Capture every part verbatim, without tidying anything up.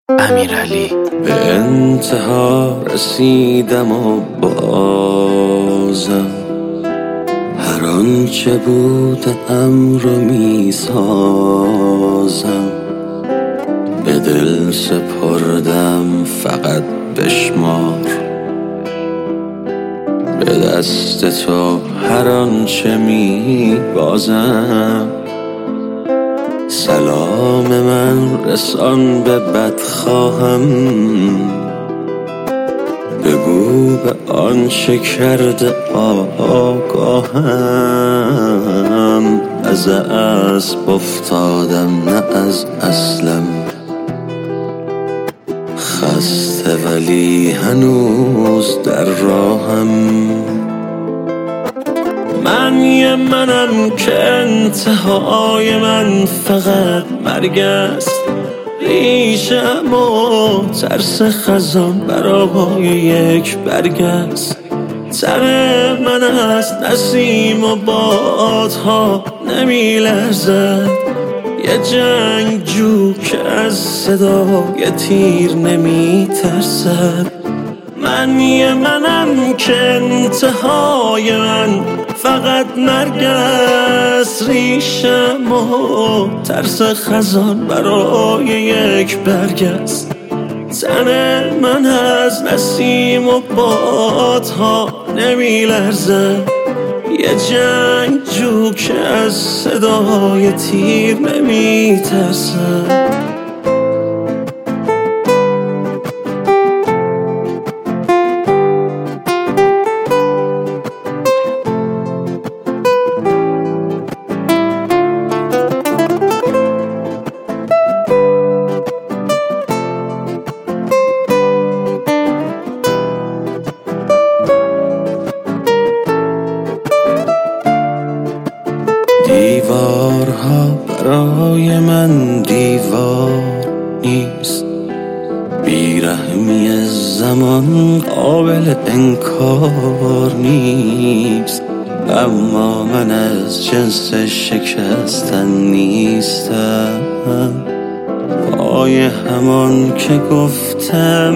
امیرعلی. به انتها رسیدم و بازم هر آنچه بودم رو می سازم. به دل سپردم فقط بشمار، به دست تو هر آنچه می بازم. سلام من رسان به بدخواهم، بگو به آنچه کرده آگاهم. از اسب افتادم نه از اصلم، خسته ولی هنوز در راهم. من یه منم که انتهای من فقط مرگ است. ریشم و ترس خزان برای یک برگ است. تن من از نسیم و بادها نمی لرزد. یه جنگجو که از صدای تیر نمی ترسد. من یه منم که انتهای من فقط مرگ است. ریشم و ترس خزان برای یک برگ است. تن من از نسیم و بادها نمی لرزد. یه جنگجو که از صدای تیر نمی ترسد. دیوارها برای من دیوار نیست. بیرحمی زمان قابل انکار نیست. اما من از جنس شکستن نیستم. پای همان که گفتم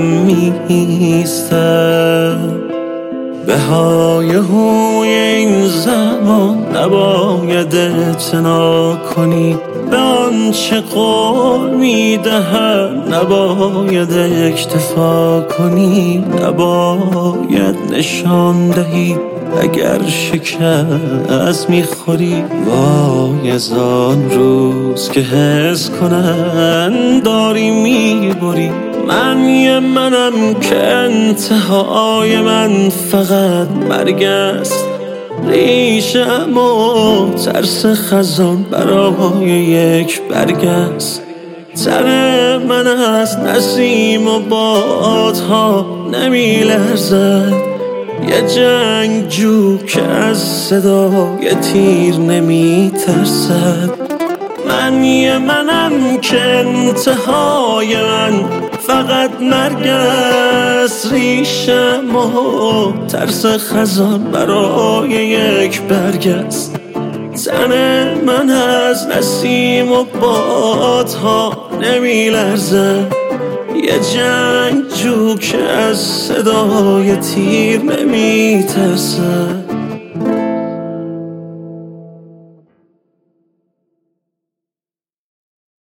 میستم. به های هوی این زمان نباید اعتنا کنی. به آنچه قول میدهم نباید اکتفا کنی. نباید نشان دهی اگر شکست میخوری. وای از آن روز که حس کنن داری میبری. من یه منم که انتهای من فقط مرگ است. ریشم و ترس خزان برای یک برگ است. تن من از نسیم و بادها نمی لرزد. یه جنگجو که از صدای تیر نمی ترسد. من یه منم که انتهای من فقط مرگ است. ریشم و ترس خزان برای یک برگ است. تن من از نسیم و بادها نمی لرزد. یه جنگجو که از صدای تیر نمی ترسد.